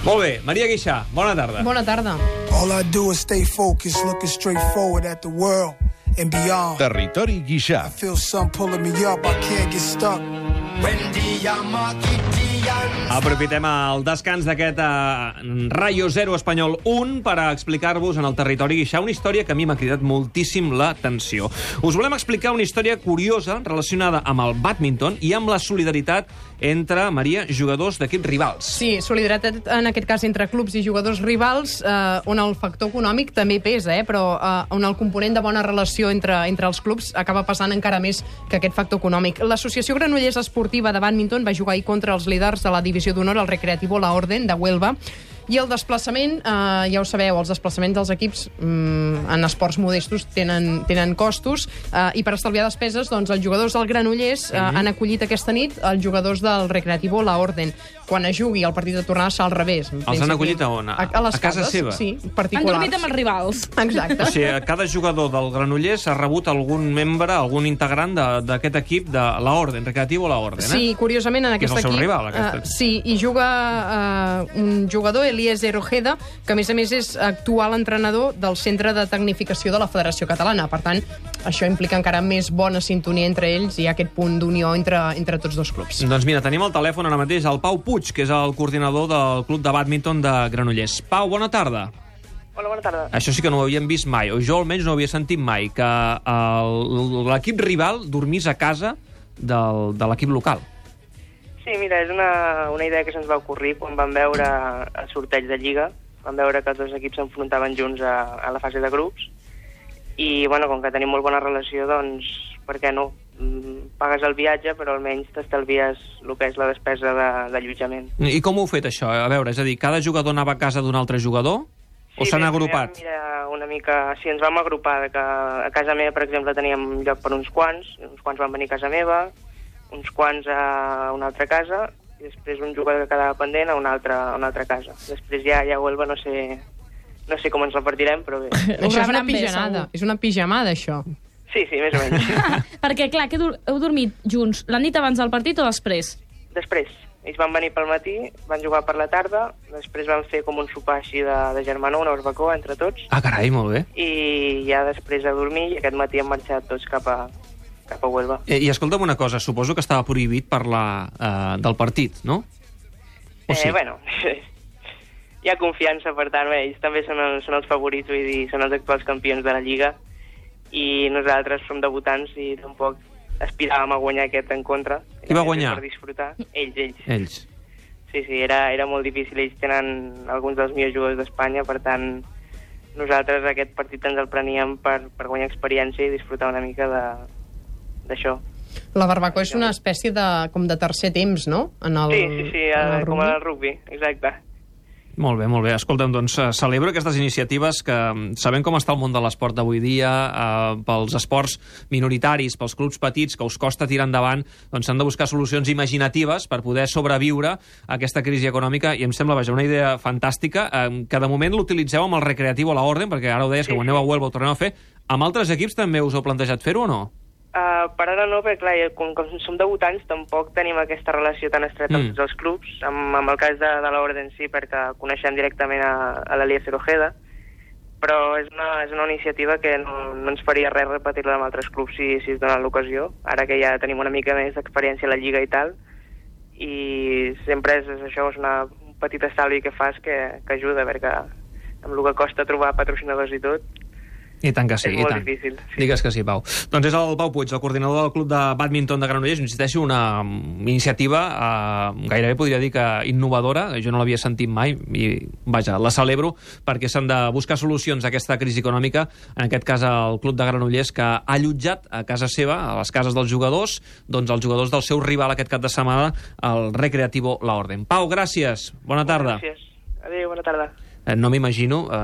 Molt bé, Maria Guixà, bona tarda. Bona tarda. All I do is stay focused, looking straight forward at the world and beyond. Territori Guixà. I feel something pulling me up, I can't get stuck. Aprofitem el descans d'aquest Rayo 0 Espanyol 1 per explicar-vos en el Territori Guixà una història que a mi m'ha cridat moltíssim l'atenció. Us volem explicar una història curiosa relacionada amb el bàdminton i amb la solidaritat entre, Maria, jugadors d'equips rivals. Sí, solidaritat en aquest cas entre clubs i jugadors rivals, on el factor econòmic també pesa, però on el component de bona relació entre els clubs acaba passant encara més que aquest factor econòmic. L'Associació Granollers Esportiva de Bàdminton va jugar ahir contra els líders de la divisió d'honor, el Recreativo La Orden de Huelva, i el desplaçament, ja ho sabeu, els desplaçaments dels equips en esports modestos tenen costos, i per estalviar despeses, doncs, els jugadors del Granollers han acollit aquesta nit els jugadors del Recreativo La Orden. Quan es jugui el partit de tornada serà al revés. Els han acollit a on? A les casa cases, seva? Sí, Han particulars. dormit amb els rivals. Exacte. O sigui, cada jugador del Granollers ha rebut algun membre, algun integrant d'aquest equip de La Orden, Recreativo La Orden, Sí, curiosament en Que és aquest el seu equip... rival, aquest. Sí, hi juga un jugador, Eliezer Ojeda, que a més és actual entrenador del Centre de Tecnificació de la Federació Catalana. Per tant, això implica encara més bona sintonia entre ells i aquest punt d'unió entre tots dos clubs. Doncs mira, tenim al telèfon ara mateix el Pau Puig, que és el coordinador del Club de Bàdminton de Granollers. Pau, bona tarda. Hola, bona tarda. Això sí que no ho havíem vist mai, o jo almenys no ho havia sentit mai, que l'equip rival dormís a casa de l'equip local. Sí, mira, és una idea que se'ns va ocorrir quan vam veure el sorteig de Lliga. Vam veure que els dos equips s'enfrontaven junts a la fase de grups. I, bueno, com que tenim molt bona relació, doncs, per què no? Pagues el viatge, però almenys t'estalvies el que és la despesa d'allotjament. I com ho heu fet, això? A veure, és a dir, cada jugador anava a casa d'un altre jugador? O s'han agrupat? Mira, una mica... Sí, ens vam agrupar, que a casa meva, per exemple, teníem lloc per uns quants van venir a casa meva, uns quants a una altra casa, i després un jugador que quedava pendent a una altra casa. Després ja a Huelva no sé com ens repartirem, però bé. Això és una rebran bé, pijamada. segur. És una pijamada, això. Sí, més o menys. Perquè, clar, que heu dormit junts la nit abans del partit o després? Després, ells van venir pel matí, van jugar per la tarda, després van fer com un sopar així de germanor, una barbacoa entre tots, Ah, carai, molt bé. i ja després a dormir, i aquest matí han marxat tots cap a Huelva. I escolta'm una cosa, suposo que estava prohibit parlar del partit, no? O sí? Bueno, hi ha confiança, per tant, bé, ells també són els favorits, vull dir, són els actuals campions de la Lliga, i nosaltres som debutants i tampoc aspiràvem a guanyar aquest encontre. Qui va guanyar? Per disfrutar. Ells. Ells. Sí, era molt difícil. Ells tenen alguns dels millors jugadors d'Espanya, per tant, nosaltres aquest partit ens el preníem per guanyar experiència i disfrutar una mica d'això. La barbacoa és una espècie com de tercer temps, no? Sí, com en el rugby, exacte. Molt bé, molt bé. Escolta'm, doncs celebro aquestes iniciatives que, sabent com està el món de l'esport d'avui dia, pels esports minoritaris, pels clubs petits, que us costa tirar endavant, doncs s'han de buscar solucions imaginatives per poder sobreviure a aquesta crisi econòmica, i em sembla, vaja, una idea fantàstica, que de moment l'utilitzeu amb el Recreativo La Orden, perquè ara ho deies, que quan aneu a Huelva ho torneu a fer. Amb altres equips també us heu plantejat fer-ho o no? Per ara no, perquè clar, com som debutants tampoc tenim aquesta relació tan estreta amb tots els clubs. Amb el cas de l'Orden sí, perquè coneixem directament a l'Eliezer Ojeda, però és una iniciativa que no ens faria res repetir-la amb altres clubs si es dona l'ocasió, ara que ja tenim una mica més d'experiència a la Lliga i tal, i sempre és això, és un petit estalvi que fas que ajuda, perquè amb el que costa trobar patrocinadors i tot, I tant que sí, és i molt tant. difícil. Sí. Digues que sí, Pau. Doncs és el Pau Puig, el coordinador del Club de Bàdminton de Granollers. Insisteixo, una iniciativa gairebé podria dir que innovadora, jo no l'havia sentit mai, i vaja, la celebro, perquè s'han de buscar solucions a aquesta crisi econòmica, en aquest cas el Club de Granollers, que ha allotjat a casa seva, a les cases dels jugadors, doncs els jugadors del seu rival aquest cap de setmana, el Recreativo La Orden. Pau, gràcies, bona tarda. Gràcies. Adéu, bona tarda. No m'imagino